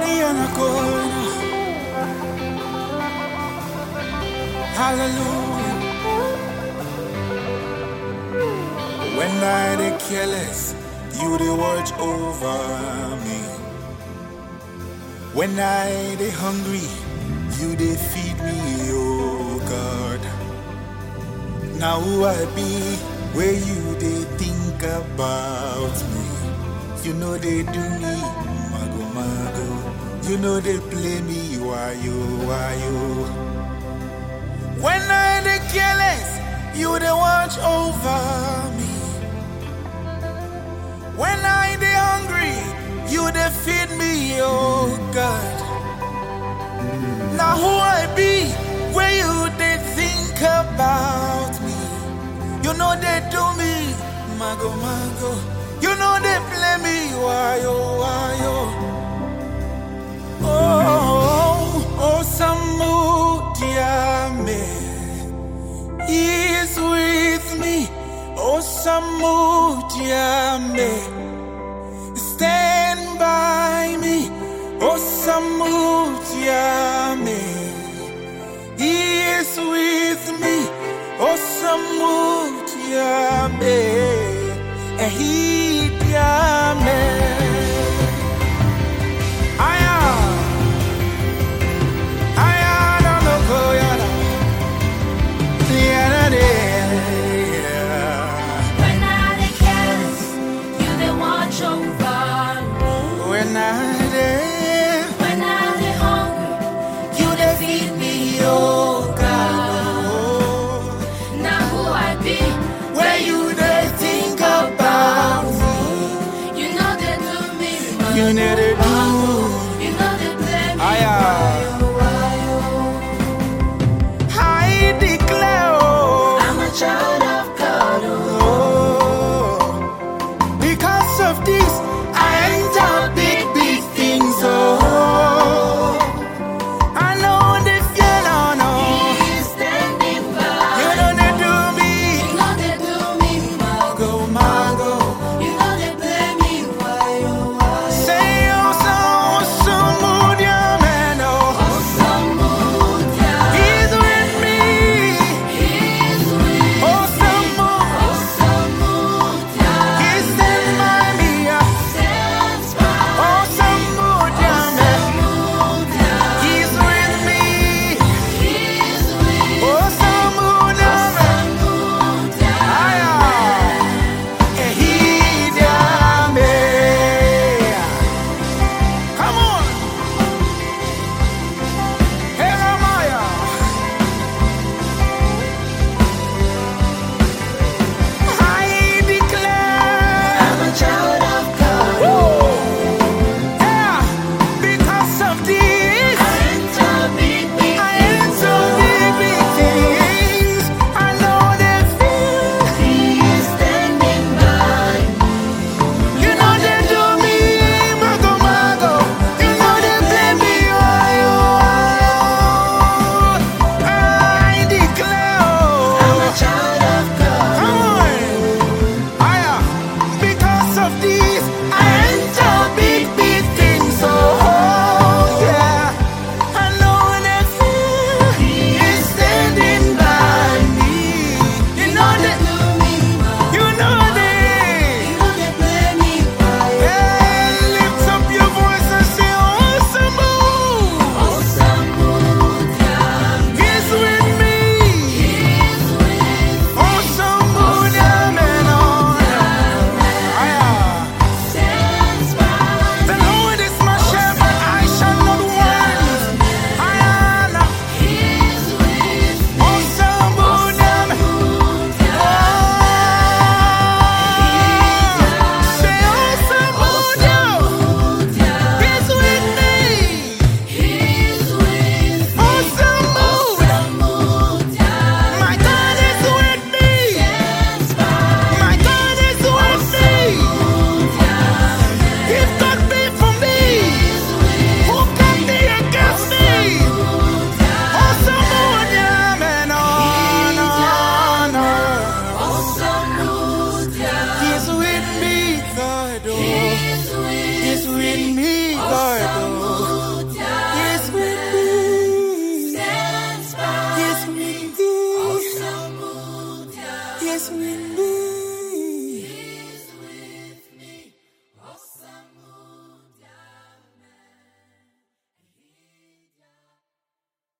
Hallelujah. When I dey careless, you dey watch over me. When I dey hungry, you dey feed me, oh God. Now who I be, where you dey think about me. You know they do me, mago mago. You know they play me, why you, why you. When I dey careless, you dey watch over me. When I dey hungry, you dey feed me, oh God. Now who I be, where you dey think about me. You know they do me, mago mago. You know they play me, why oh, why oh. Oh, Samu Diame, He is with me. Oh, Samu Diame, stand by me. Oh, Samu Diame, He is with me. Oh, Samu Diame, and He Diame. You need it, you know they blame me. I declare, I'm a child of God. Because of this, I enter big, big things. I know they feel no. He's standing by. You know they do me. You know they do me, mago, mago. You know they blame me, why, oh, why. Say, oh, yes, windy.